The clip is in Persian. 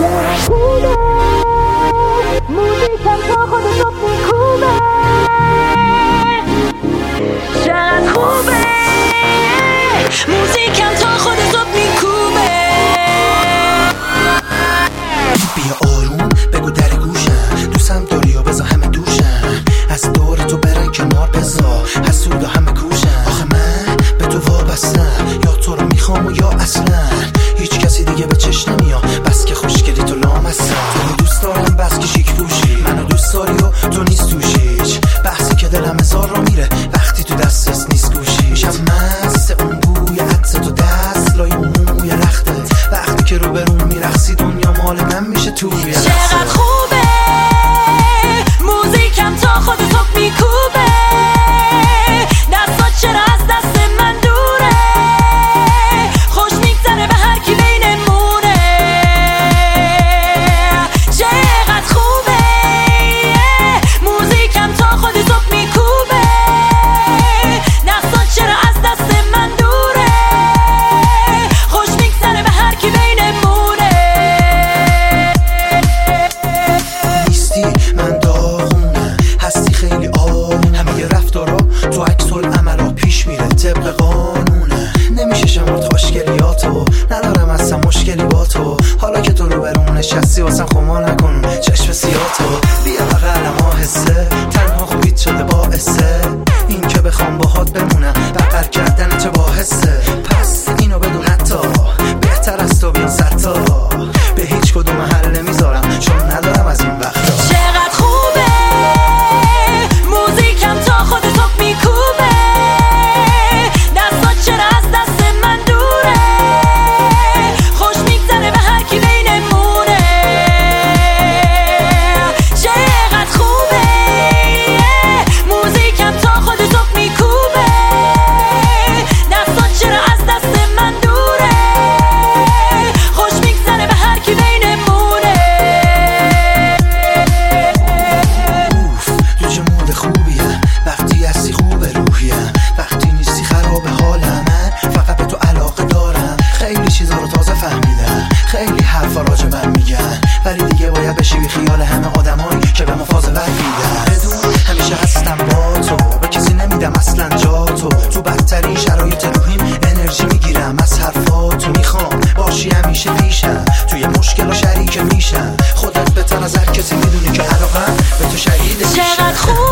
موزیکم تا خودت رو میکوبه، چقدر خوبه موزیکم تا خودت رو میکوبه. بیا آروم بگو در گوشم، دوستم داری و بذار همه دوشم، از دور تو برن کنار بذار حسود و همه کوشم. آخه من به تو وابستم، یا تو رو میخوام و یا اصلا هیچ کسی دیگه به چشم نمیاد، بس که خوشگلی تو لامستم. تو رو دوست دارم بس که شیک پوشی، منو دوست داری و تو نیست توش هیچ بحثی که دلم هزار رو میره وقتی تو دستت نیست گوشی. میشم مست اون بوی عطر تو دست لای اون موی رختت، وقتی که رو برون میرقصی دنیا مال من میشه تو یه لحظه. چقدر خوبه موزیکم تا خودت رو میکوبه، دستات چرا از دست من دوره، خوش میگذره به هر کی بینمونه. چقدر خوبه موزیکم تا خودت رو میکوبه، دستات چرا از دست من دوره، خوش میگذره به هر کی بینمونه. نیستی من داغونم، هستی خیلی آروم، همه رفتارا تو عکس العملات پیش میره طبق قانونه. نمیشه شمرد خوشگلیاتو، ندارم اصلا مشکلی با تو، حالا که تو رو برون نشستی واسم خمار نکن چشم سیاتو. بیا بغلم آهسته، تنها خوبیت شده باعثه این که بخوام باهات بمونم، بغل کردن چه باحثه. پس اینو بدون حتی بهتر از تو بیان ستا، به هیچ کدوم محل نمیذارم چون ندارم از این وقتا. چقدر خوبه موزیکم تا خودت رو میکوبه، دستات چرا از دست من دوره، خوش میگذره به هر کی بینمونه. چقدر خوبه موزیکم تا خودت رو میکوبه، دستات چرا از دست من دوره، خوش میگذره به هر کی بینمونه. تو چه مود خوبیه وقتی هستی خوبه روحیم، وقتی نیستی خراب حالم، من فقط به تو علاقه دارم. خیلی چیزا رو تازه فهمیدم، خیلی حرفا راجع من میگن، ولی دیگه باید بشی بی خیال همه آدمایی که به مفاضلت میدن. بدون همیشه هستم با تو، به کسی نمیدم اصلا جا تو بدترین شرایط روحیم انرژی میگیرم از حرفاتو، میخوام باشی همیشه پیشم، توی مشکل و شریک میشم، خودت بهتر از هر کسی میدونی که علاقم به تو شهید میشم. چقدر خوبه